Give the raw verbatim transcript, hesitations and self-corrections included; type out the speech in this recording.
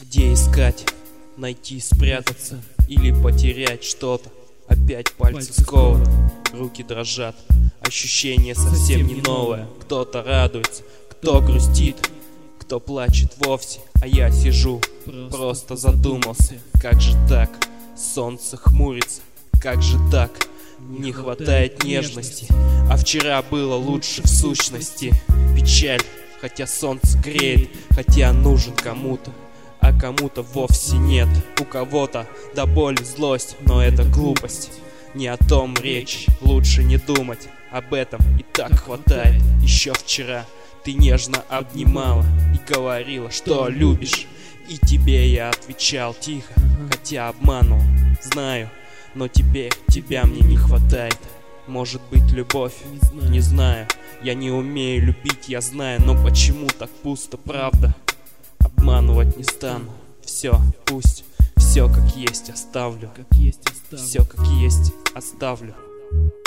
Где искать, найти, спрятаться или потерять что-то? Опять пальцы скованы, руки дрожат, ощущение совсем не новое. Кто-то радуется, кто грустит, кто плачет вовсе, а я сижу, просто задумался. Как же так? Солнце хмурится, как же так? Не хватает нежности, а вчера было лучше в сущности. Печаль, хотя солнце греет, хотя нужен кому-то, а кому-то вовсе нет. У кого-то до боли злость, но это глупость. Не о том речь, лучше не думать об этом, и так хватает. Еще вчера ты нежно обнимала и говорила, что любишь, и тебе я отвечал тихо, хотя обманул, знаю, но теперь тебя мне не хватает. Может быть, любовь, не знаю, я не умею любить, я знаю, но почему так пусто, правда? Обманывать не стану, все, пусть, все как есть оставлю, все как есть оставлю.